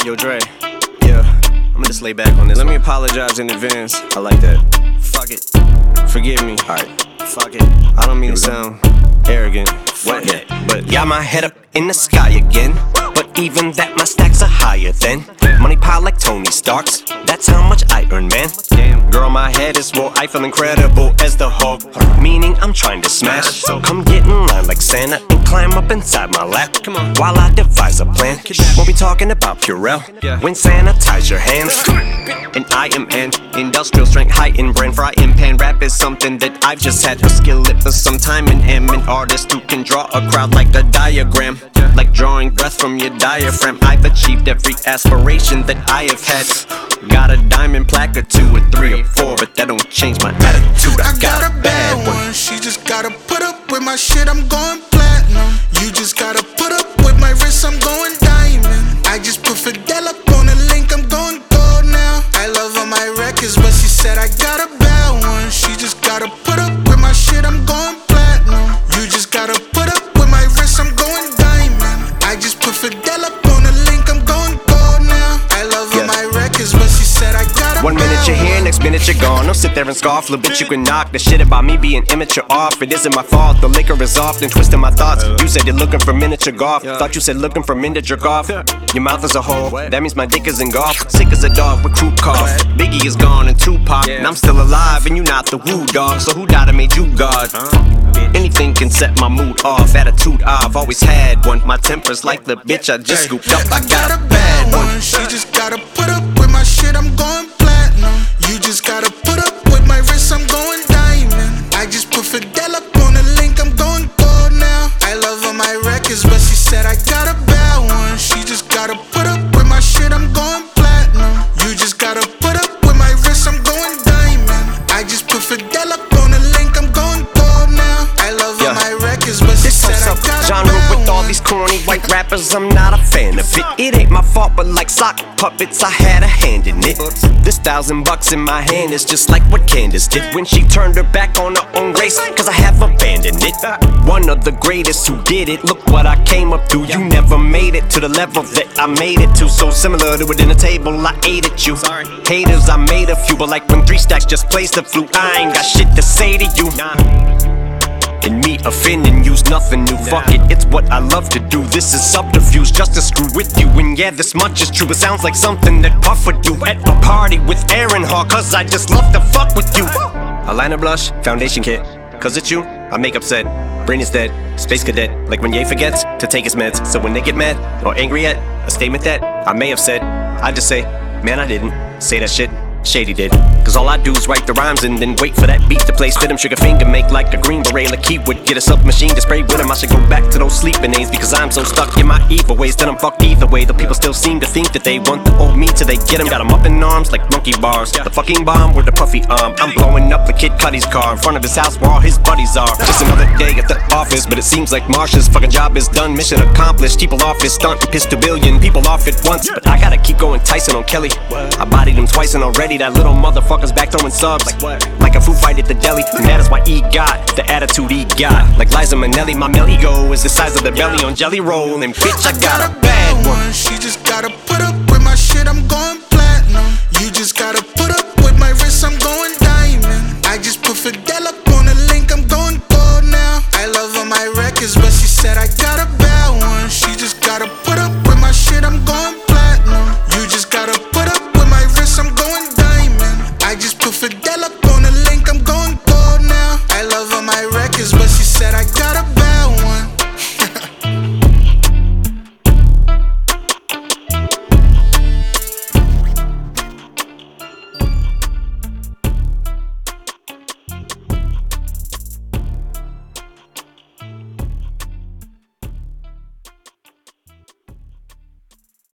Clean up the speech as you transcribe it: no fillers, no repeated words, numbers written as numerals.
Yo, Dre, yeah, I'ma just lay back on this. Let me apologize in advance. I like that. Fuck it. Forgive me. Alright. Fuck it. I don't mean to sound arrogant. What? Yeah. But got my head up in the sky again. But even that, my stacks are higher than money pile like Tony Stark's. That's how much I earn, man. Damn, girl, my head is swole. I feel incredible as the Hulk. Meaning I'm trying to smash. So come get in line like Santa and climb up inside my lap. Come on, while I devise a plan. Won't be talking about Purell when sanitize your hands. And I am an industrial strength, high-end brand. Frying pan rap is something that I've just had to skill it for some time. And am an artist who can draw a crowd like a diagram. Like drawing breath from your diaphragm. I've achieved every aspiration that I have had. Got a diamond plaque or 2 or 3 or 4, but that don't change my attitude. I got a bad one. She just gotta put up with my shit, I'm going platinum. You just gotta put up with my wrist, I'm going diamond. I just put Fidel up on the link, I'm going gold now. I love all my records, but she said I got a bad one. She just gotta put up with my shit, I'm going platinum. You just gotta put up with my wrist, I'm going diamond. I just put Fidel up on the link, I'm going gold now. I love all my records, but she said I got a 1 minute you're here, next minute you're gone. Don't sit there and scoff, little bitch, you can knock the shit about me being immature off. It isn't my fault, the liquor is often twisting my thoughts. You said you're looking for miniature golf. Thought you said looking for men to jerk off. Your mouth is a hole, that means my dick is in golf. Sick as a dog with crew cough. Biggie is gone and Tupac, and I'm still alive and you not the woo dog. So who died and made you God? Anything can set my mood off. Attitude I've always had one. My temper's like the bitch I just scooped up. I got a bad one. She just gotta put up with my shit, I'm going platinum. You just gotta put up with my wrist, I'm going diamond. I just put Fidel up on the link, I'm going gold now. I love all my records, but she said I got a bad one. She just gotta put up with my shit, I'm going platinum. You just gotta put up with my wrist, I'm going diamond. I just put Fidel up on the link, I'm going gold now. I love all my records, but she said I got a genre bad with all one. these corny white rappers, I'm not a fan of it. It ain't my fault, but like sock puppets, I had a hand in it. This $1,000 in my hand is just like what Candace did when she turned her back on her own race, cause I have abandoned it. One of the greatest who did it, look what I came up through. You never made it to the level that I made it to. So similar to it in the table, I ate at you. Haters, I made a few, but like when 3 Stacks just plays the flute, I ain't got shit to say to you. And me offending you's nothing new. Fuck it, it's what I love to do. This is subterfuge just to screw with you. And yeah, this much is true. It sounds like something that Puff would do at a party with Aaron Hall, cause I just love to fuck with you. Eyeliner, blush, foundation kit. Cause it's you, I make upset. Brain is dead, space cadet. Like when Ye forgets to take his meds. So when they get mad or angry at a statement that I may have said, I just say, man, I didn't say that shit. Shady did, cause all I do is write the rhymes and then wait for that beat to play. Spit him, trigger finger, make like a green beret. Like he would get a submachine to spray with him. I should go back to those sleeping days, because I'm so stuck in my evil ways that I'm fucked either way. The people still seem to think that they want the old me till they get him. Got him up in arms like monkey bars. The fucking bomb with the puffy arm. I'm blowing up the Kid Cudi's car in front of his house where all his buddies are. Just another day at the office, but it seems like Marsha's fucking job is done. Mission accomplished, people off his stunt and pissed 2 billion people off at once. But I gotta keep going Tyson on Kelly. I bodied him twice and already that little motherfucker's back throwing subs like a food fight at the deli. And that is why he got the attitude he got. Like Liza Minnelli, my male ego is the size of the belly on Jelly Roll. And bitch, I got a bad one.